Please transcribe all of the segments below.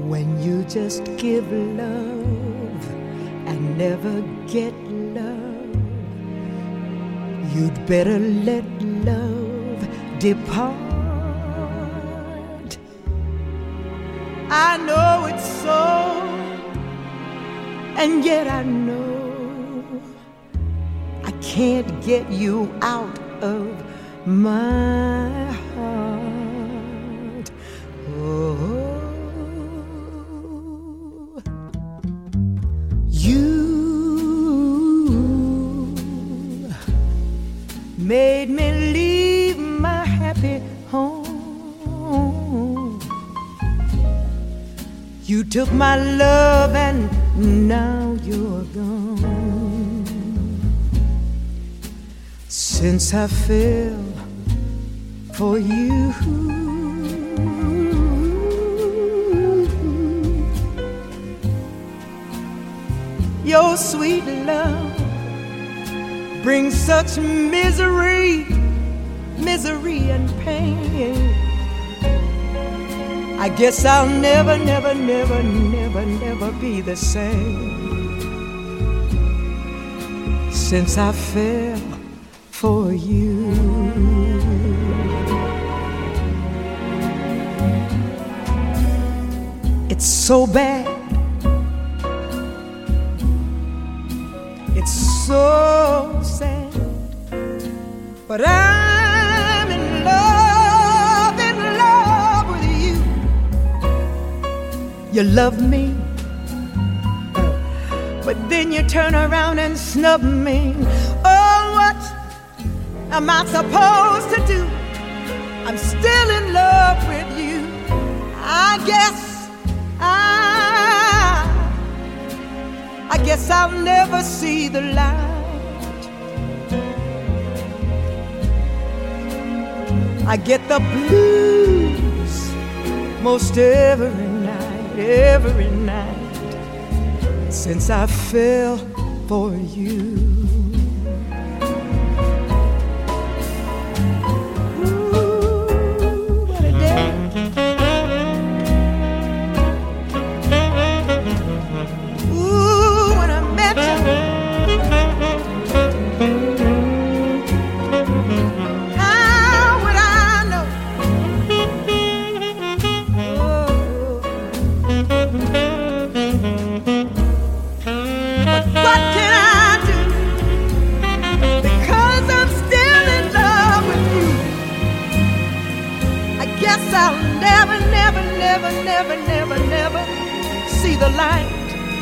When you just give love and never get love, you'd better let love depart. I know it's so, and yet I know I can't get you out of my heart. Oh, you made me leave my happy home. You took my love and now you're gone. Since I fell for you, your sweet love brings such misery, misery and pain. I guess I'll never, never, never, never, never be the same. Since I fell for you. It's so bad. It's so sad. But I'm in love with you. You love me, but then you turn around and snub me. Oh, what am I supposed to do? I'm still in love with you. I guess I'll never see the light. I get the blues most every night, since I fell for you. I'll never, never, never, never, never, never see the light.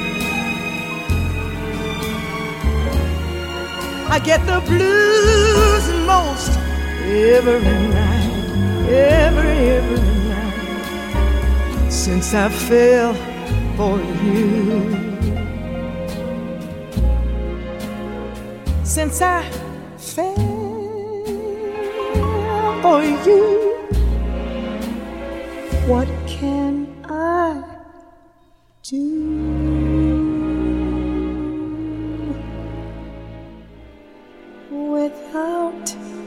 I get the blues most every night, every night, since I fell for you. Since I fell for you. What can I do without